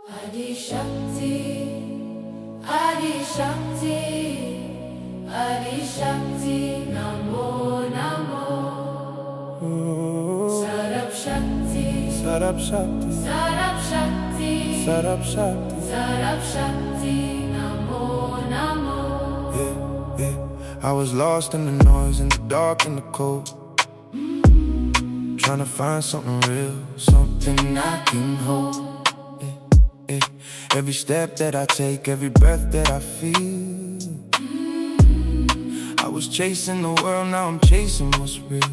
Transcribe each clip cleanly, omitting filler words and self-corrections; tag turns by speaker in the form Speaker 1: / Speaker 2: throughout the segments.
Speaker 1: Adi Shakti, Adi Shakti, Adi Shakti, Namo Namo. Sarab Shakti,
Speaker 2: Sarab Shakti,
Speaker 1: Sarab Shakti,
Speaker 2: Sarab Shakti,
Speaker 1: Sarab Shakti, Namo Namo.
Speaker 2: yeah, yeah. I was lost in the noise, in the dark, in the cold, trying to find something real, something I can hold. Yeah, yeah. Every step that I take, every breath that I feel, I was chasing the world, now I'm chasing what's real.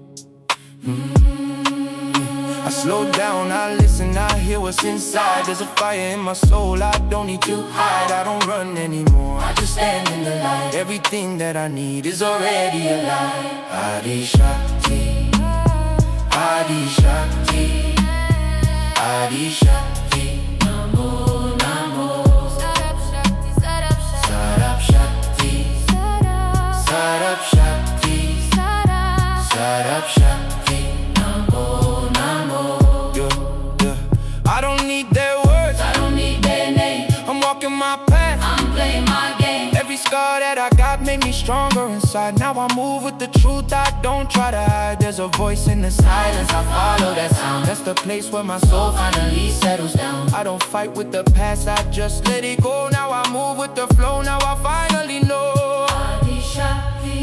Speaker 2: I slow down, I listen, I hear what's inside. There's a fire in my soul, I don't need to hide. I don't run anymore, I just stand in the light. Everything that I need is already alive. Adi Shakti, Adi Shakti, Adi Shakti,
Speaker 1: Namo Namo. Sarab Shakti, Sarab
Speaker 2: Sarab Shakti, Sarab Shakti, Sarab Shakti,
Speaker 1: Namo Namo.
Speaker 2: yeah, yeah. I don't need their words,
Speaker 1: I don't need their name,
Speaker 2: I'm walking my path.
Speaker 1: I'm playing my game.
Speaker 2: Every scar that I got made me stronger inside. Now I move with the truth, I don't try to hide. There's a voice in the silence, I follow that sound. That's the place where my soul finally settles down. I don't fight with the past, I just let it go. Now I move with the flow, now I finally know.
Speaker 1: Adi Shakti,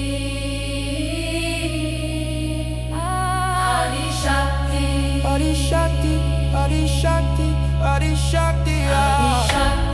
Speaker 1: Adi Shakti,
Speaker 2: Adi Shakti, Adi Shakti, Adi Shakti,
Speaker 1: Adi Shakti.